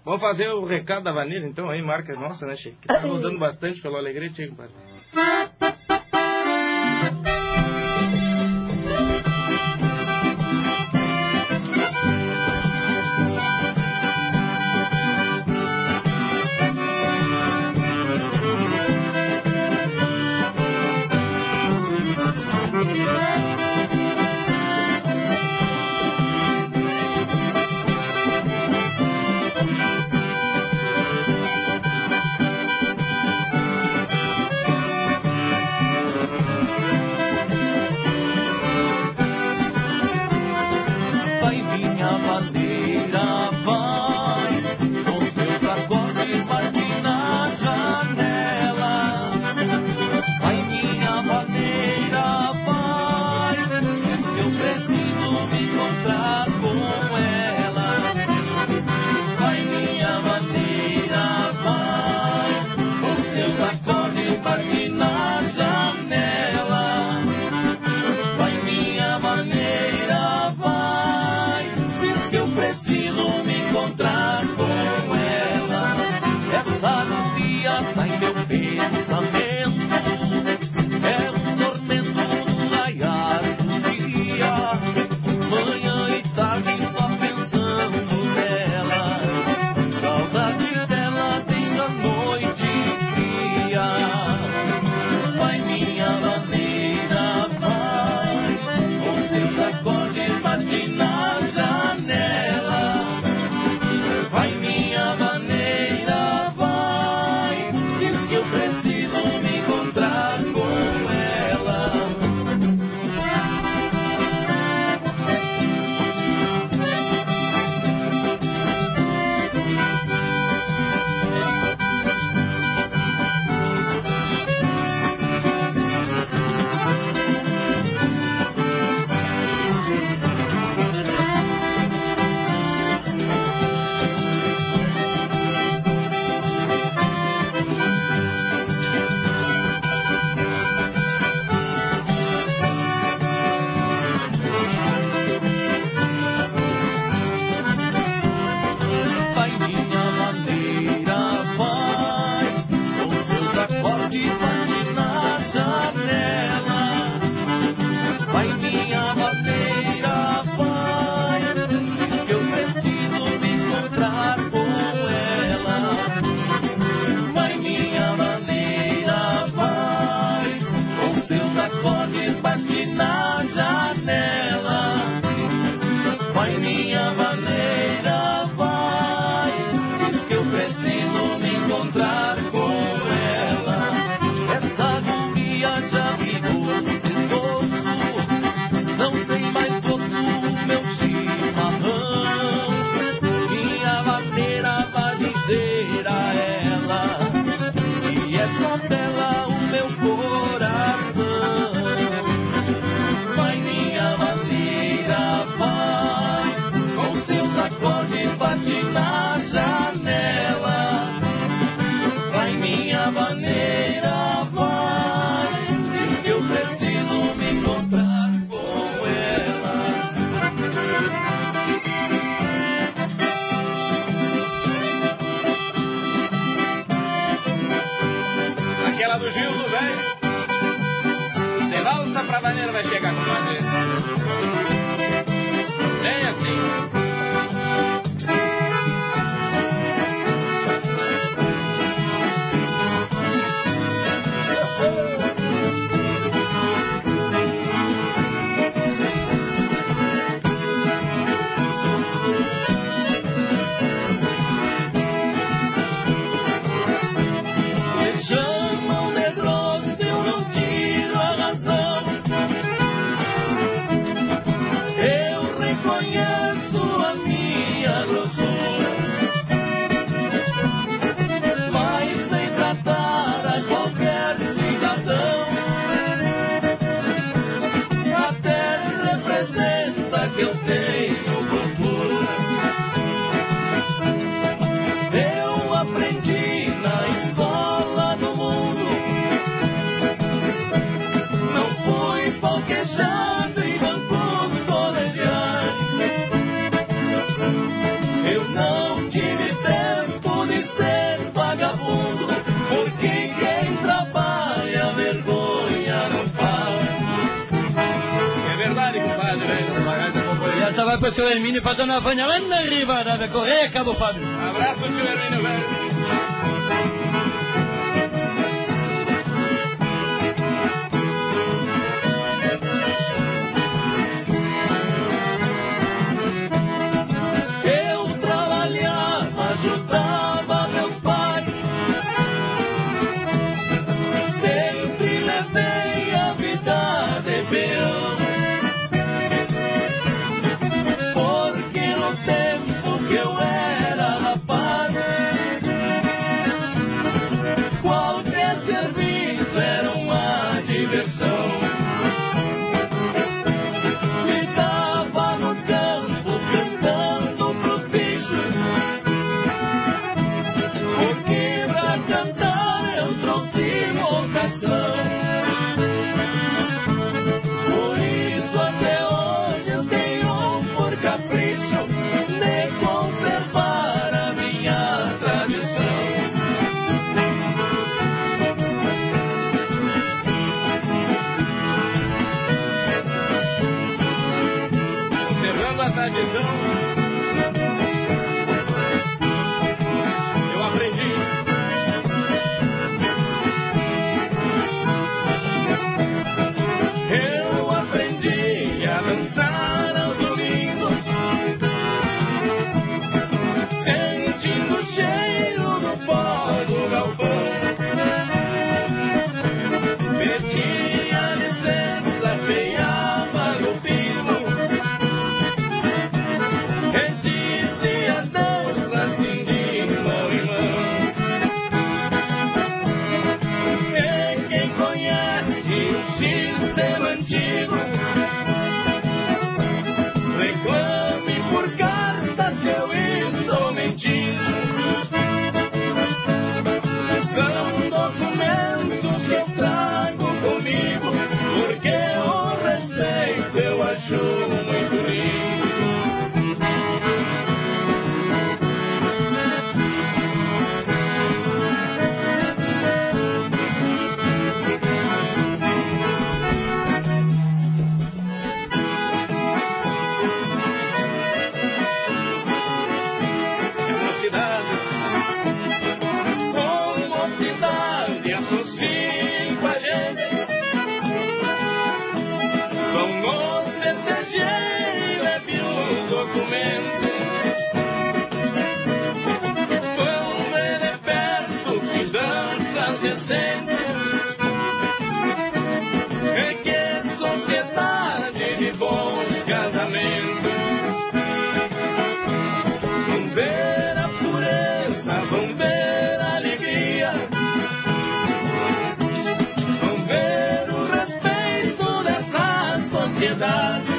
Vamos fazer o recado da Vanilla, então, aí, marca nossa, né, Che? Que tá rodando bastante pelo Alegrete, hein, compadre? Eu não tive tempo Hermínio, pra dona Vânia lá na Rivadavia Correia, Cabo Fábio. Abraço, tio Hermínio, velho. Eu trabalhava, ajudava meus pais, sempre levei a vida de peão, porque no tempo que eu era rapaz, qualquer serviço era uma diversão. Ficava no campo cantando pros bichos, porque pra cantar eu trouxe vocação. Por isso até hoje eu tenho por capricho de conservar a minha tradição. Conservando a tradição, eu aprendi. Eu aprendi a dançar aos domingos, sentindo o cheiro do pó do galpão. Pedia licença, peava no pino, e dizia Deus assim de mão em mão. E quem conhece o sistema antigo, reclame por carta se eu estou mentindo. São documentos que eu trago comigo, porque o respeito eu acho muito lindo. Mocidade, associe com a gente, com o CTG e leve o documento. Vão ver de perto que dança decente, e que sociedade de bons casamentos. Vão ver a pureza, vão ver a alegria, vão ver o respeito dessa sociedade.